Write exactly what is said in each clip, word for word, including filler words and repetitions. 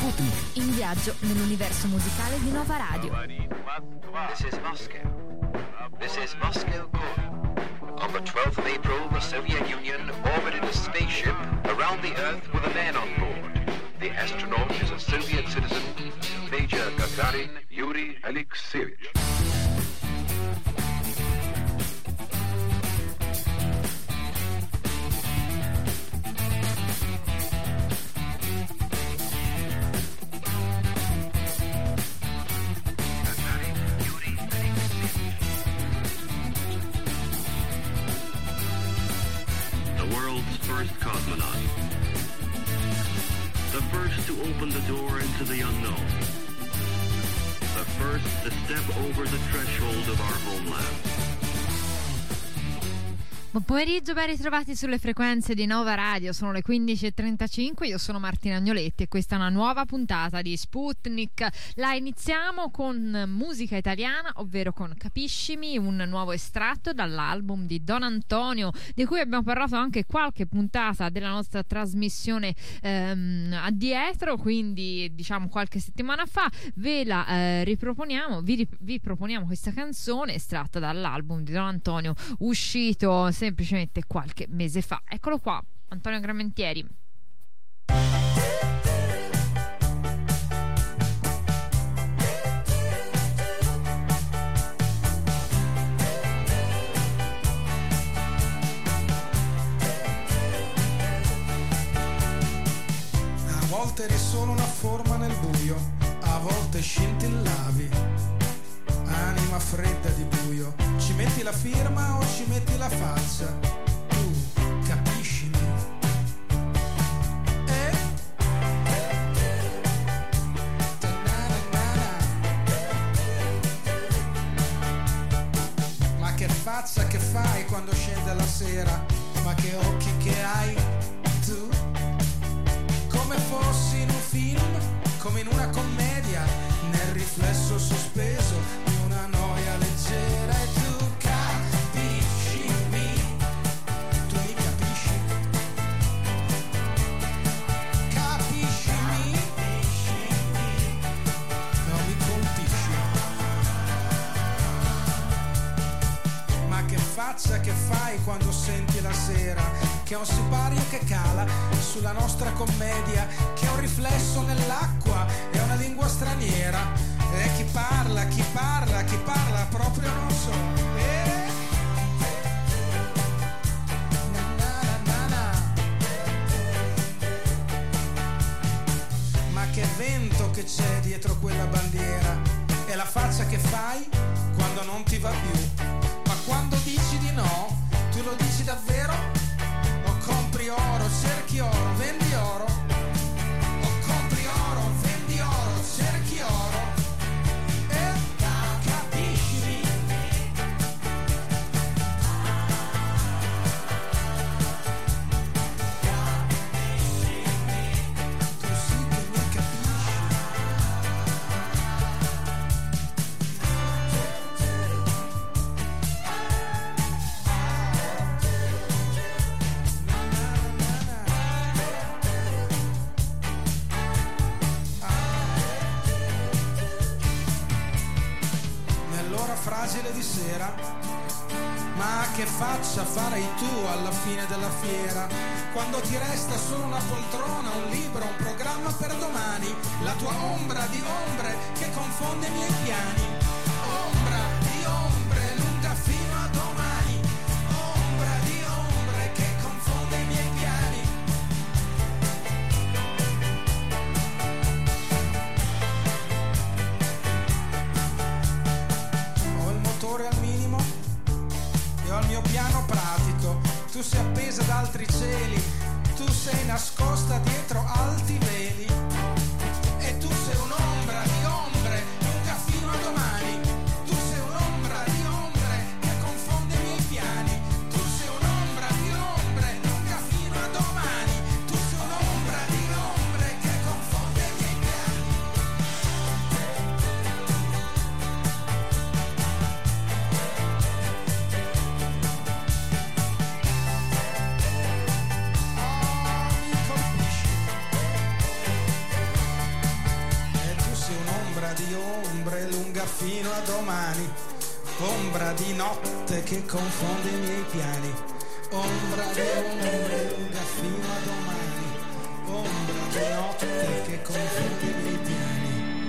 Sputnik, in viaggio nell'universo musicale di Nova Radio. This is Moscow. This is Moscow calling. On the twelfth of April, the Soviet Union orbited a spaceship around the Earth with a man on board. The astronaut is a Soviet citizen, Major Gagarin Yuri Alexeyevich. First cosmonaut. The first to open the door into the unknown. The first to step over the threshold of our homeland. Buon pomeriggio, ben ritrovati sulle frequenze di Nova Radio, sono le quindici e trentacinque, io sono Martina Agnoletti e questa è una nuova puntata di Sputnik. La iniziamo con musica italiana, ovvero con Capiscimi, un nuovo estratto dall'album di Don Antonio, di cui abbiamo parlato anche qualche puntata della nostra trasmissione ehm, addietro, quindi diciamo qualche settimana fa. Ve la eh, riproponiamo, vi, vi proponiamo questa canzone estratta dall'album di Don Antonio, uscito semplicemente qualche mese fa. Eccolo qua, Antonio Gramentieri. A volte eri solo una forma nel buio, a volte scintillavi, anima fredda di buio. Ci metti la firma o ci metti la faccia, tu capiscimi. Eh? Ma che faccia che fai quando scende la sera? Ma che occhi che hai tu? Come fossi in un film, come in una commedia, nel riflesso sospeso di una noia leggera. E tu capiscimi, tu mi capisci, capiscimi, non mi colpisci. Ma che faccia che fai quando senti la sera che è un sipario che cala sulla nostra commedia, che è un riflesso nell'acqua, è una lingua straniera, e chi parla, chi parla, chi parla proprio non so. Eh? Na, na, na, na. Ma che vento che c'è dietro quella bandiera, è la faccia che fai quando non ti va più, ma quando dici di no, tu lo dici davvero? Compri oro, cerchi oro, vendi oro. O compri oro, vendi oro, cerchi oro. E capisci? Tu sì che mi capisci. Fragile di sera, ma che faccia farai tu alla fine della fiera, quando ti resta solo una poltrona, un libro, un programma per domani, la tua ombra di ombre che confonde i miei piani. Ombra di ombre lunga fino a domani, ombra di ombre che confonde i miei piani. Al minimo e ho il mio piano pratico, tu sei appesa ad altri cieli, tu sei nascosta dietro alti veli, e tu sei un'ombra di ombre lunga fino a domani, tu sei un'ombra di ombre che confonde i miei piani, tu sei un'ombra di ombre lunga fino a domani, tu sei un'ombra di ombre che confonde i miei piani. Oh, mi di ombre lunga fino a domani, ombra di notte che confonde i miei piani, ombra di ombre lunga fino a domani, ombra di notte che confonde i miei piani.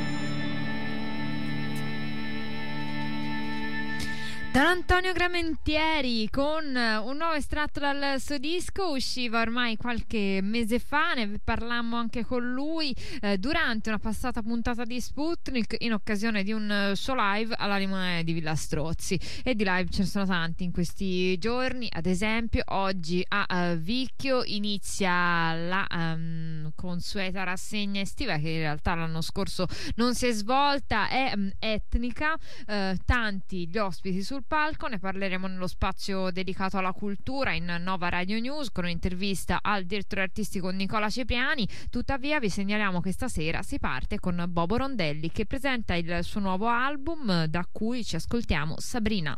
Antonio Gramentieri con un nuovo estratto dal suo disco, usciva ormai qualche mese fa, ne parlammo anche con lui eh, durante una passata puntata di Sputnik in occasione di un suo live alla Limonare di Villa Strozzi, e di live ce ne sono tanti in questi giorni. Ad esempio oggi a uh, Vicchio inizia la um, consueta rassegna estiva che in realtà l'anno scorso non si è svolta, è um, etnica, uh, tanti gli ospiti sul palco, ne parleremo nello spazio dedicato alla cultura in Nova Radio News con un'intervista al direttore artistico Nicola Cipriani. Tuttavia vi segnaliamo che stasera si parte con Bobo Rondelli che presenta il suo nuovo album, da cui ci ascoltiamo Sabrina.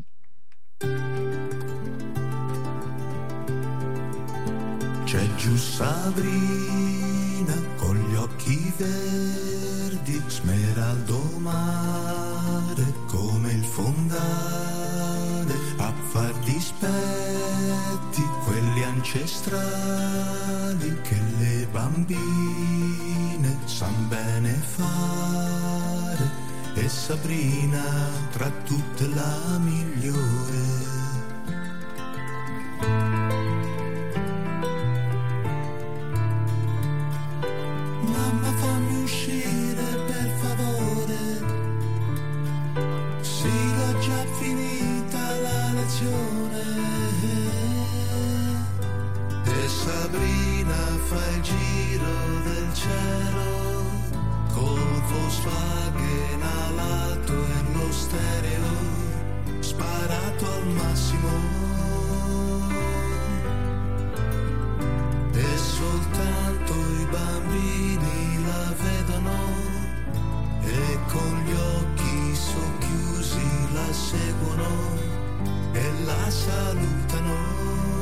C'è giù Sabrina con gli occhi verdi, smeraldo mare come il fondale, a far dispetti quelli ancestrali che le bambine san bene fare, e Sabrina tra tutte la migliore. Mamma fammi uscire per favore, sì l'ho già finita la lezione, e Sabrina fa il giro del cielo col Volkswagen alato e lo stereo sparato al massimo, e soltanto i bambini la vedono e con gli occhi socchiusi la seguono e la salutano.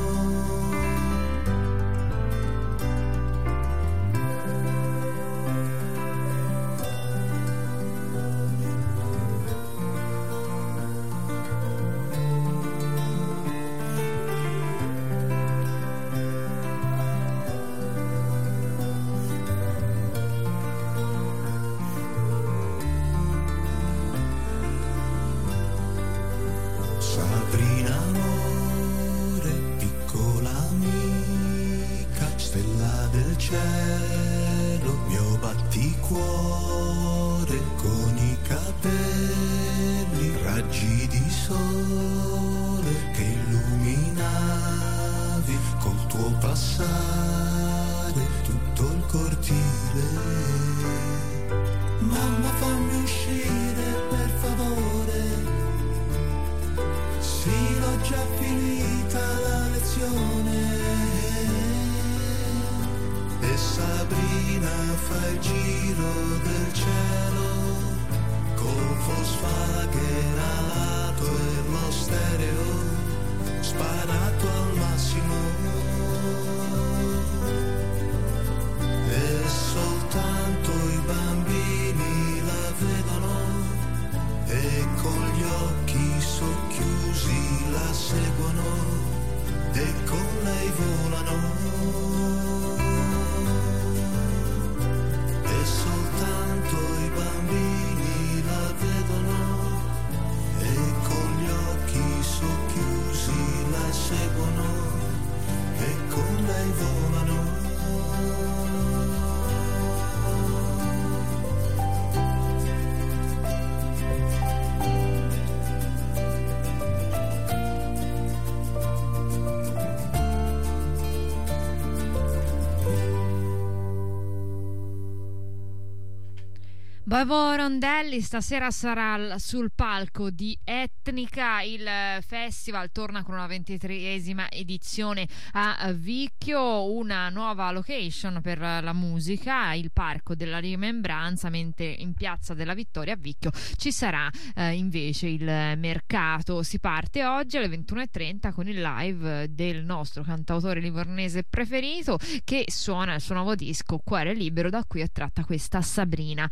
Bobo Rondelli stasera sarà sul palco di Etnica, il festival torna con una ventitreesima edizione a Vicchio, una nuova location per la musica, il Parco della Rimembranza, mentre in Piazza della Vittoria a Vicchio ci sarà eh, invece il mercato. Si parte oggi alle ventuno e trenta con il live del nostro cantautore livornese preferito che suona il suo nuovo disco Cuore Libero, da cui è tratta questa Sabrina. Eh,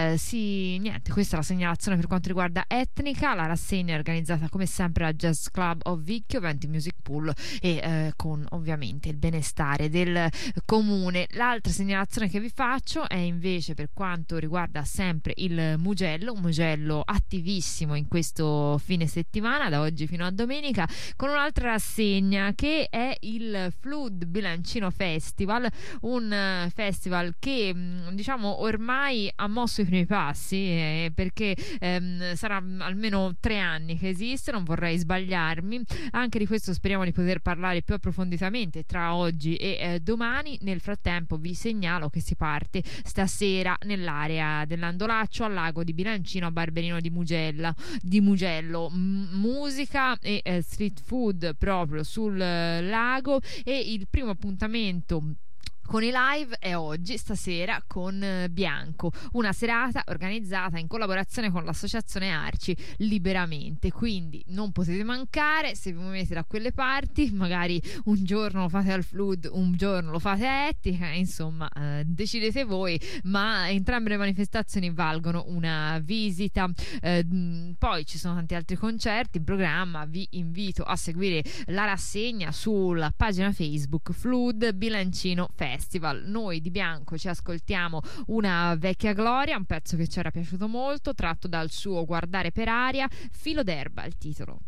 eh, sì, niente, questa è la segnalazione per quanto riguarda Etnica. La rassegna è organizzata come sempre al Jazz Club of Vicchio, Venti Music Pool, e eh, con ovviamente il benestare del comune. L'altra segnalazione che vi faccio è invece per quanto riguarda sempre il Mugello, un Mugello attivissimo in questo fine settimana, da oggi fino a domenica, con un'altra rassegna che è il Flood Bilancino Festival, un uh, festival che mh, diciamo ormai ha mosso i primi passi, eh, perché ehm, sarà almeno tre anni che esiste, non vorrei sbagliarmi. Anche di questo speriamo di poter parlare più approfonditamente tra oggi e eh, domani. Nel frattempo vi segnalo che si parte stasera nell'area dell'Andolaccio al lago di Bilancino a Barberino di Mugella di Mugello, M- musica e eh, street food proprio sul eh, lago, e il primo appuntamento con i live è oggi, stasera, con Bianco, una serata organizzata in collaborazione con l'associazione Arci Liberamente, quindi non potete mancare. Se vi muovete da quelle parti, magari un giorno lo fate al Flood, un giorno lo fate a Ettica, insomma eh, decidete voi, ma entrambe le manifestazioni valgono una visita. Eh, poi ci sono tanti altri concerti in programma, vi invito a seguire la rassegna sulla pagina Facebook Flood Bilancino Festival. Noi di Bianco ci ascoltiamo una vecchia gloria, un pezzo che ci era piaciuto molto, tratto dal suo Guardare per aria, Filo d'erba il titolo.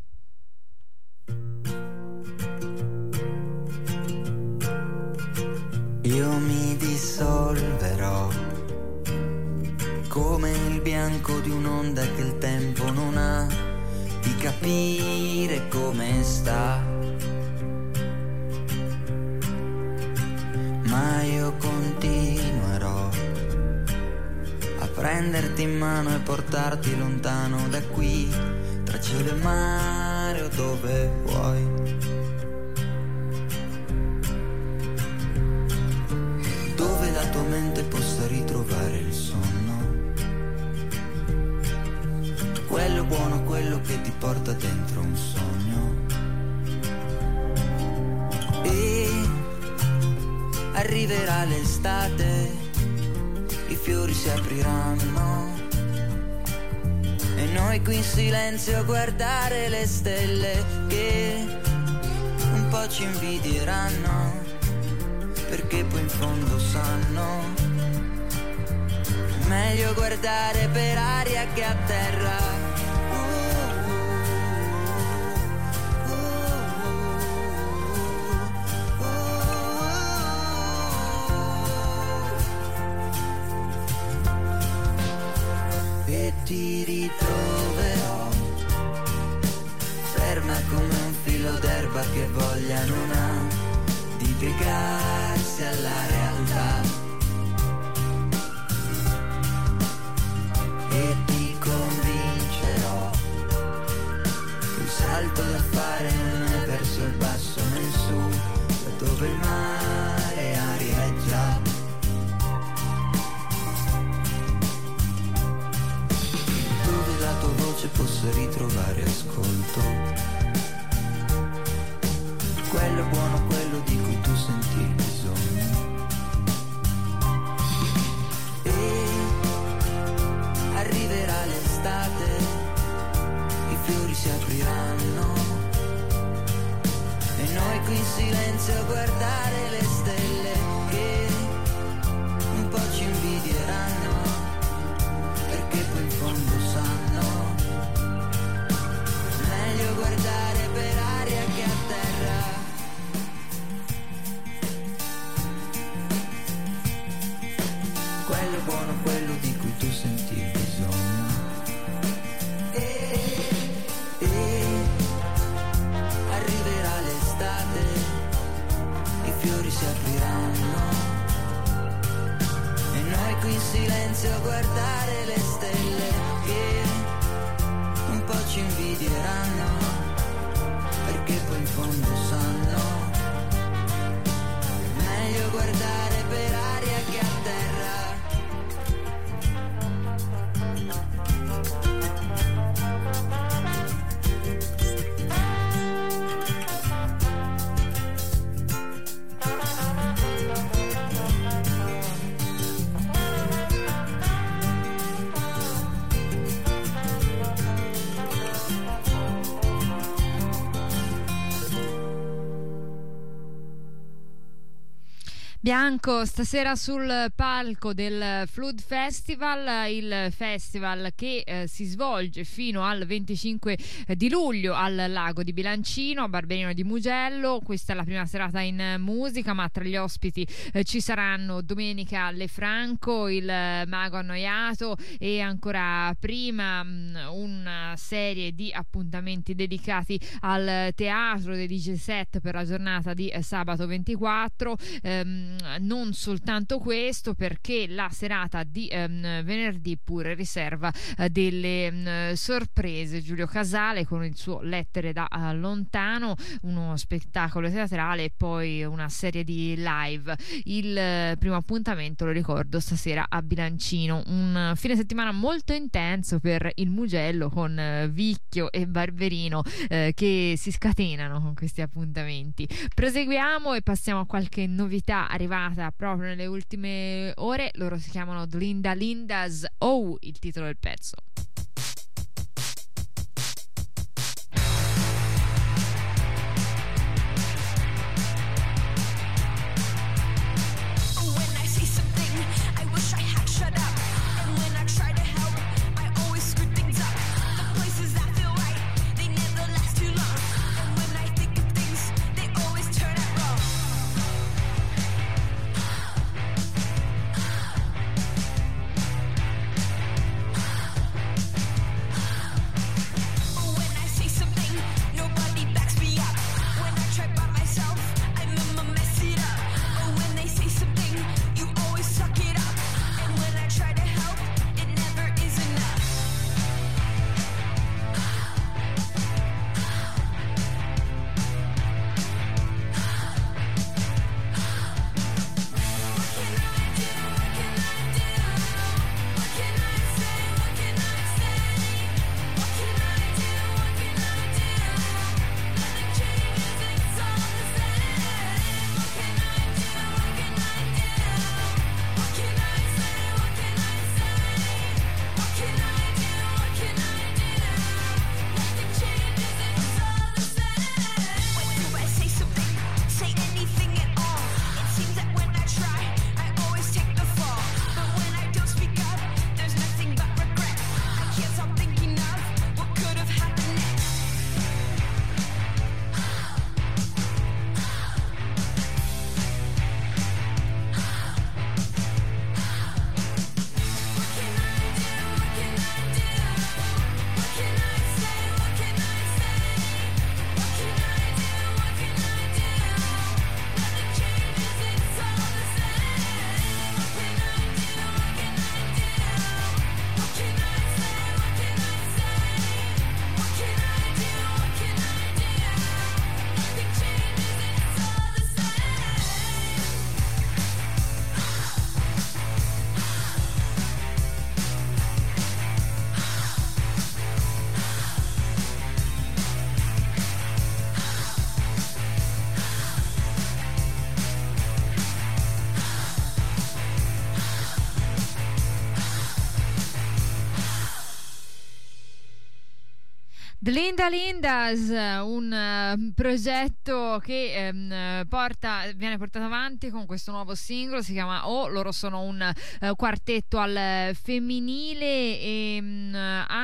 Io mi dissolverò come il bianco di un'onda che il tempo non ha di capire come sta. Ma io continuerò a prenderti in mano e portarti lontano da qui, tra cielo e mare o dove vuoi. Dove la tua mente possa ritrovare il sonno, quello buono, quello che ti porta dentro un sogno. E arriverà l'estate, i fiori si apriranno e noi qui in silenzio a guardare le stelle che un po' ci invidieranno, perché poi in fondo sanno meglio guardare per aria che a terra. Ti ritroverò ferma come un filo d'erba che voglia non ha di piegarsi alla realtà, e ti convincerò che un salto da fare non è verso il basso ma in su, da dove il mare arieggia. La tua voce possa ritrovare ascolto, quello buono, quello di cui tu senti il bisogno. E arriverà l'estate, i fiori si apriranno e noi qui in silenzio a guardare le stelle che un po' ci invidieranno, perché poi in fondo sanno meglio guardare per aria che a terra. Quello buono, quello di cui tu senti il bisogno. E, e arriverà l'estate, i fiori si apriranno e noi qui in silenzio a guardare le stelle che un po' ci invidieranno, perché poi in fondo sanno meglio guardare per aria che a terra. Bianco stasera sul palco del Flood Festival, il festival che eh, si svolge fino al venticinque di luglio al lago di Bilancino, a Barberino di Mugello. Questa è la prima serata in musica, ma tra gli ospiti eh, ci saranno Domenica Lefranco, il Mago Annoiato e ancora prima mh, una serie di appuntamenti dedicati al teatro, dei D J set per la giornata di eh, sabato ventiquattro. ehm, Non soltanto questo, perché la serata di ehm, venerdì pure riserva eh, delle ehm, sorprese. Giulio Casale con il suo Lettere da uh, lontano, uno spettacolo teatrale e poi una serie di live. Il eh, primo appuntamento, lo ricordo, stasera a Bilancino. Un fine settimana molto intenso per il Mugello, con eh, Vicchio e Barberino eh, che si scatenano con questi appuntamenti. Proseguiamo e passiamo a qualche novità arrivata proprio nelle ultime ore. Loro si chiamano Linda Lindas. Oh, il titolo del pezzo. Linda Lindas, un uh, progetto che um, porta, viene portato avanti con questo nuovo singolo, si chiama Oh. Loro sono un uh, quartetto al femminile e um,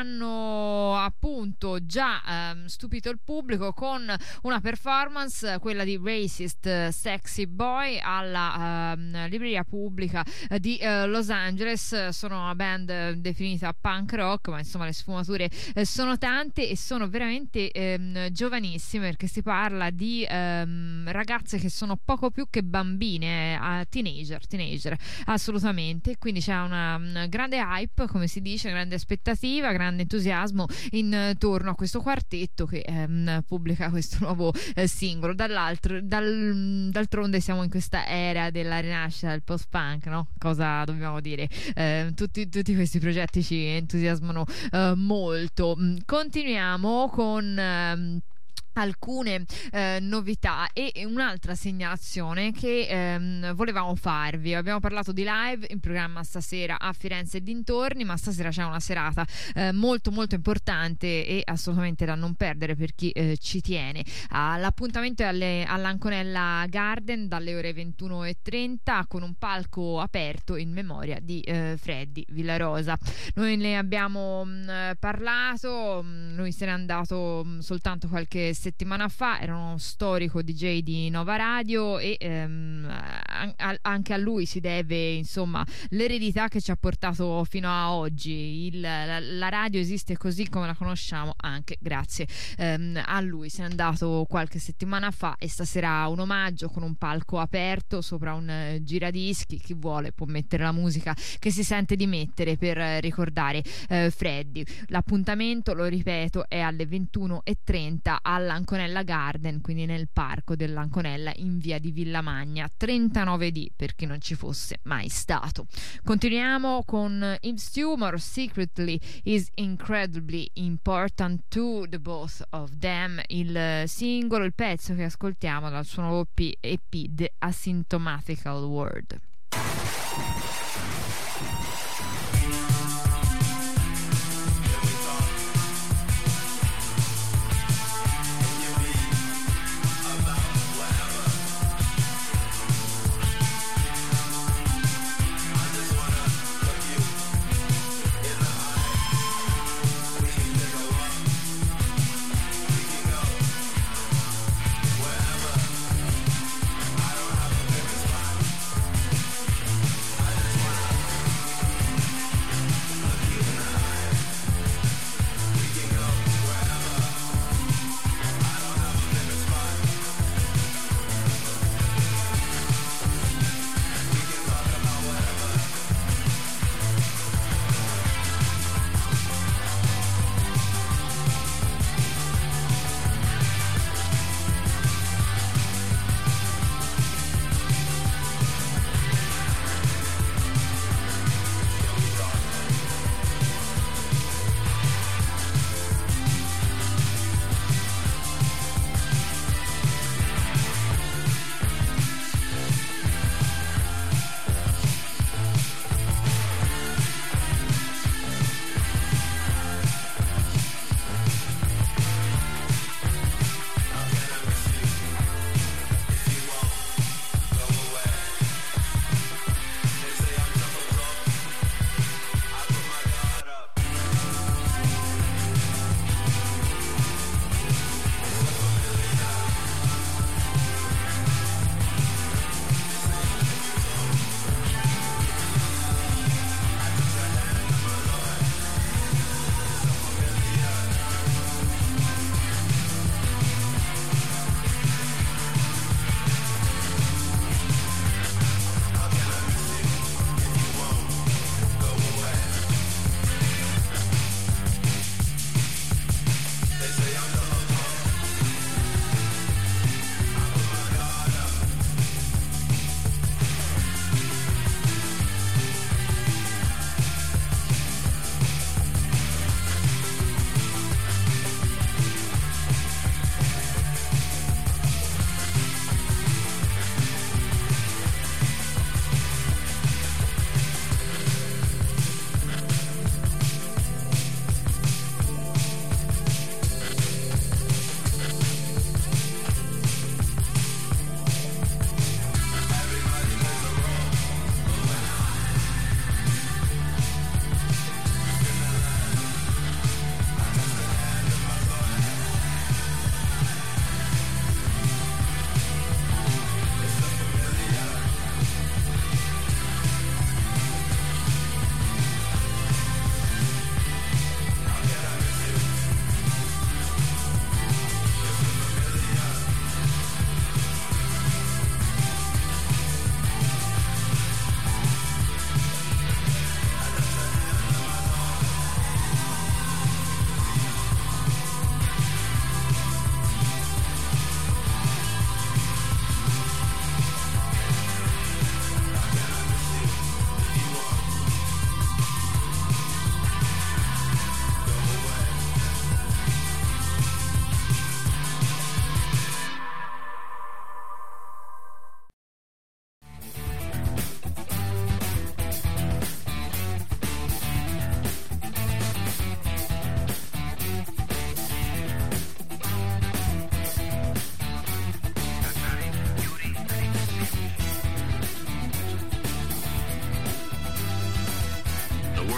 hanno appunto già um, stupito il pubblico con una performance, quella di Racist Sexy Boy, alla um, libreria pubblica di uh, Los Angeles. Sono una band definita punk rock, ma insomma le sfumature uh, sono tante e sono veramente ehm, giovanissime, perché si parla di ehm, ragazze che sono poco più che bambine, eh, teenager, teenager assolutamente. Quindi c'è una, una grande hype, come si dice, grande aspettativa, grande entusiasmo intorno a questo quartetto che ehm, pubblica questo nuovo eh, singolo. Dall'altro, dal, d'altronde siamo in questa era della rinascita del post-punk, no? Cosa dobbiamo dire? Eh, tutti, tutti questi progetti ci entusiasmano eh, molto. Continuiamo con um, alcune eh, novità e un'altra segnalazione che ehm, volevamo farvi. Abbiamo parlato di live in programma stasera a Firenze e dintorni, ma stasera c'è una serata eh, molto molto importante e assolutamente da non perdere per chi eh, ci tiene. Ah, l'appuntamento è alle, all'Anconella Garden dalle ore ventuno e trenta con un palco aperto in memoria di eh, Freddy Villarosa. Noi ne abbiamo mh, parlato, mh, lui se n'è andato mh, soltanto qualche settimana fa, era uno storico D J di Nova Radio e ehm, a, anche a lui si deve insomma l'eredità che ci ha portato fino a oggi. Il, la, la radio esiste così come la conosciamo anche grazie ehm, a lui. Se n'è andato qualche settimana fa e stasera un omaggio con un palco aperto sopra un uh, giradischi. Chi vuole può mettere la musica che si sente di mettere per uh, ricordare uh, Freddy. L'appuntamento, lo ripeto, è alle ventuno e trenta alla Anconella Garden, quindi nel parco dell'Anconella in via di Villamagna trentanove D per chi non ci fosse mai stato. Continuiamo con Yves Tumor, Secretly is Incredibly Important to the Both of Them, il singolo, il pezzo che ascoltiamo dal suo nuovo E P The Asymptomatical World. I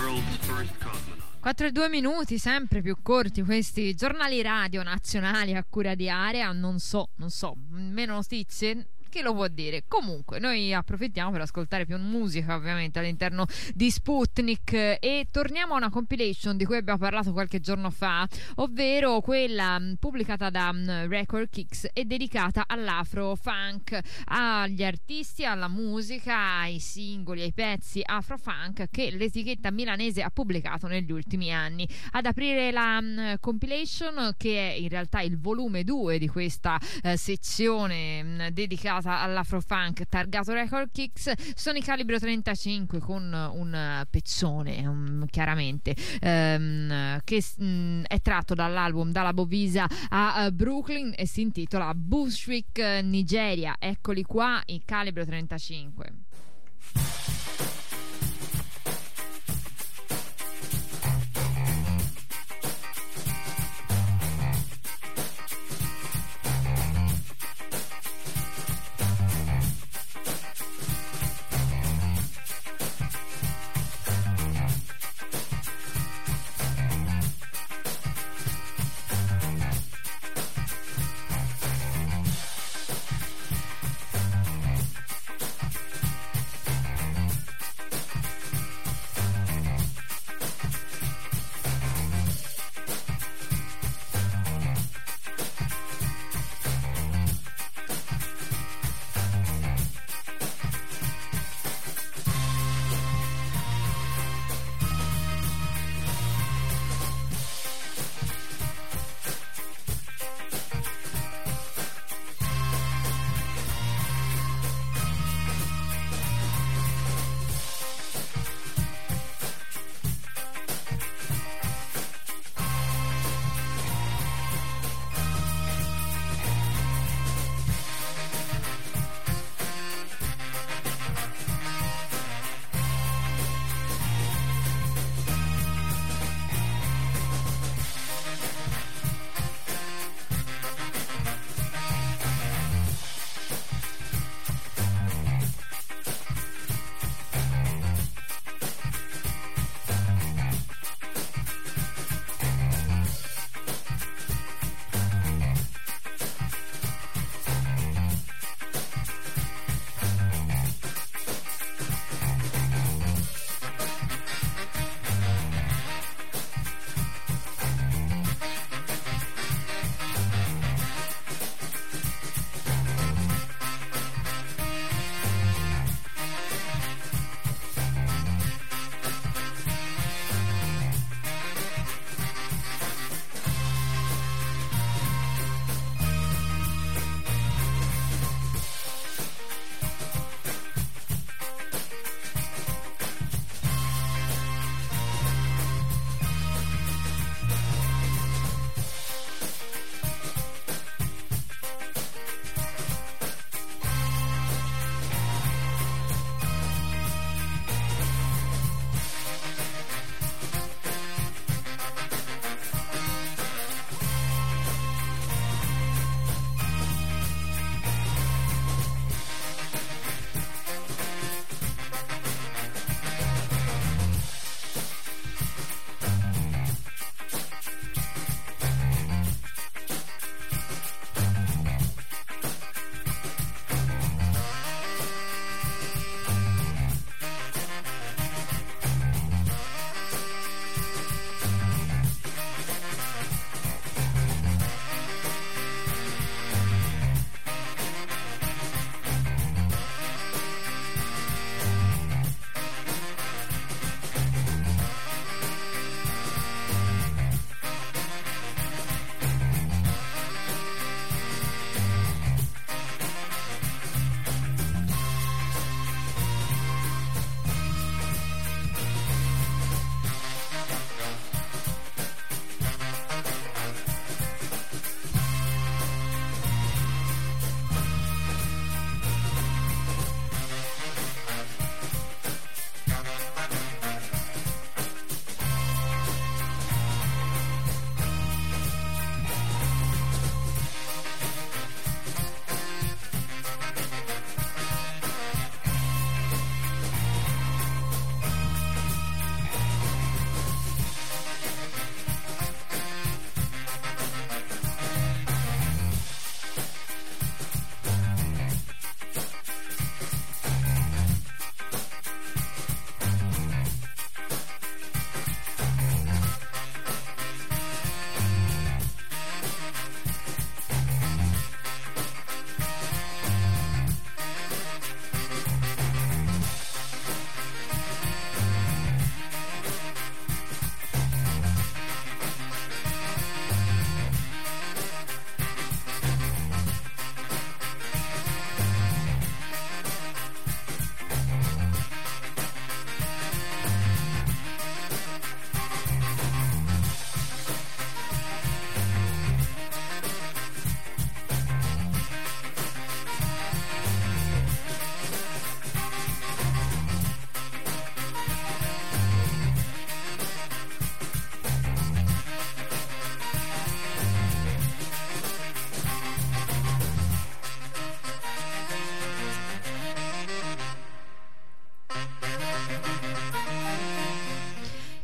world's first cosmonaut. quattro e due minuti, sempre più corti questi giornali radio nazionali a cura di Area. Non so, non so, meno notizie. Chi lo può dire? Comunque noi approfittiamo per ascoltare più musica ovviamente all'interno di Sputnik e torniamo a una compilation di cui abbiamo parlato qualche giorno fa, ovvero quella pubblicata da Record Kicks e dedicata all'afro-funk, agli artisti, alla musica, ai singoli, ai pezzi afro-funk che l'etichetta milanese ha pubblicato negli ultimi anni. Ad aprire la um, compilation, che è in realtà il volume due di questa uh, sezione um, dedicata all'afrofunk targato Record Kicks, sono i Calibro trentacinque con un pezzone um, chiaramente um, che um, è tratto dall'album Dalla Bovisa a uh, Brooklyn e si intitola Bushwick Nigeria. Eccoli qua i Calibro trentacinque.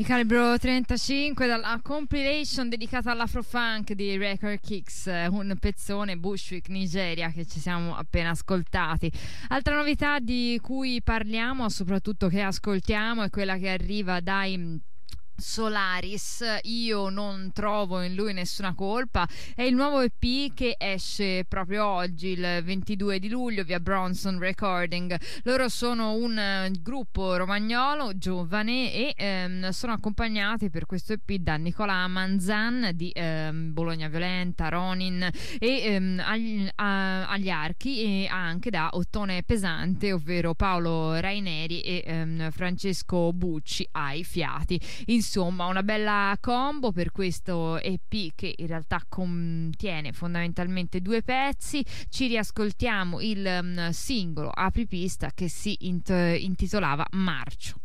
Calibro trentacinque dalla compilation dedicata all'afrofunk di Record Kicks, un pezzone Bushwick Nigeria che ci siamo appena ascoltati. Altra novità di cui parliamo, soprattutto che ascoltiamo, è quella che arriva dai Solaris, Io non trovo in lui nessuna colpa. È il nuovo E P che esce proprio oggi, il ventidue di luglio, via Bronson Recording. Loro sono un uh, gruppo romagnolo giovane e um, sono accompagnati per questo E P da Nicola Manzan di um, Bologna Violenta, Ronin e um, agli, a, agli archi, e anche da Ottone Pesante, ovvero Paolo Raineri e um, Francesco Bucci ai fiati. Insomma, una bella combo per questo E P che in realtà contiene fondamentalmente due pezzi. Ci riascoltiamo il um, singolo apripista che si int- intitolava Marcio.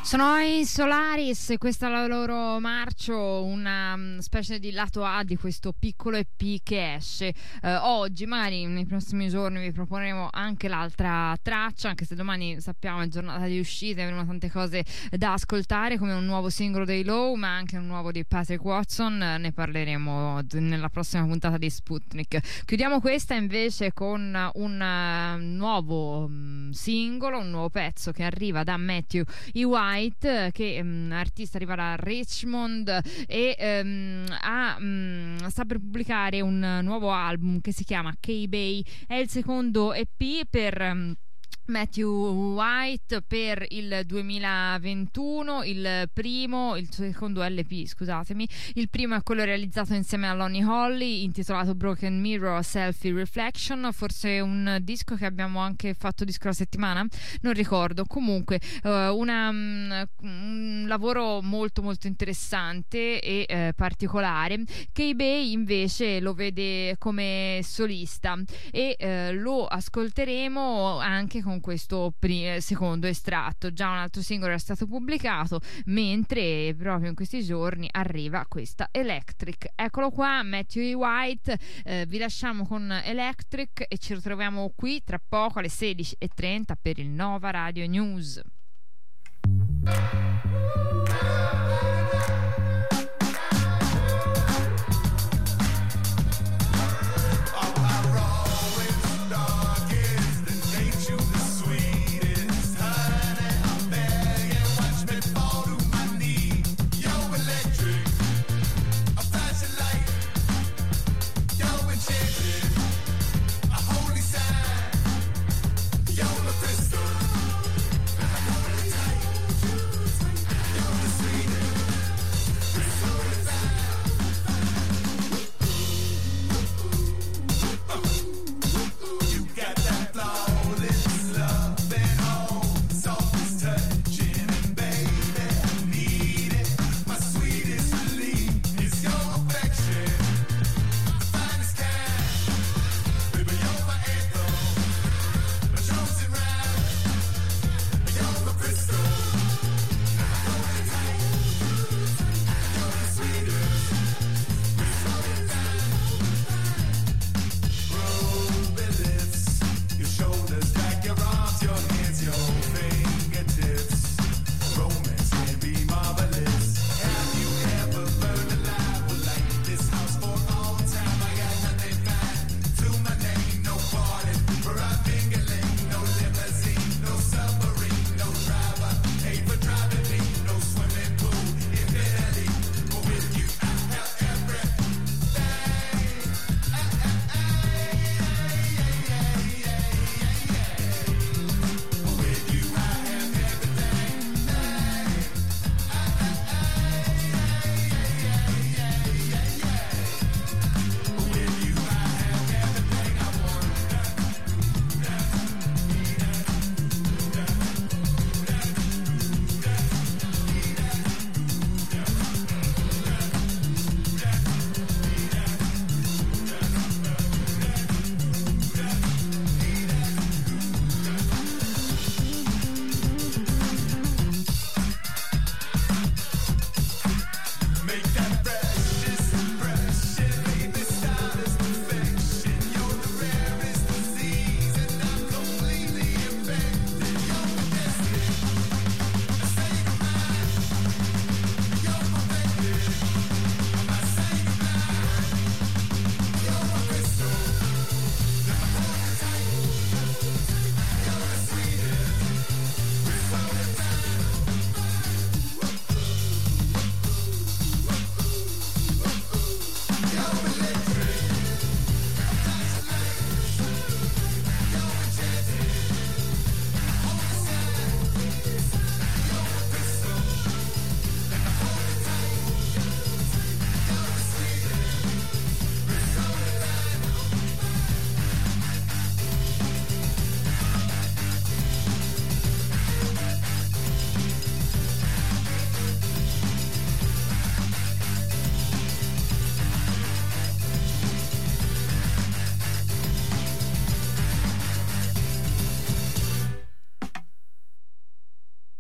Sono i Solaris, questa è la loro marcio, una specie di lato A di questo piccolo E P che esce eh, oggi. Magari nei prossimi giorni vi proporremo anche l'altra traccia, anche se domani sappiamo è giornata di uscite, avremo tante cose da ascoltare, come un nuovo singolo dei Low, ma anche un nuovo di Patrick Watson. Ne parleremo nella prossima puntata di Sputnik. Chiudiamo questa invece con un nuovo singolo, un nuovo pezzo che arriva da Matthew E. White, che um, artista arriva da Richmond e um, ha, um, sta per pubblicare un nuovo album che si chiama K-Bay. È il secondo E P per um, Matthew White per il duemilaventuno, il primo, il secondo L P, scusatemi, il primo è quello realizzato insieme a Lonnie Holly, intitolato Broken Mirror Selfie Reflection, forse un disco che abbiamo anche fatto disco la settimana, non ricordo, comunque uh, una, um, un lavoro molto molto interessante e uh, particolare. K-Bay invece lo vede come solista e uh, lo ascolteremo anche con questo pri- secondo estratto. Già un altro singolo era stato pubblicato, mentre proprio in questi giorni arriva questa Electric. Eccolo qua, Matthew E. White. Eh, vi lasciamo con Electric e ci ritroviamo qui tra poco alle sedici e trenta per il Nova Radio News.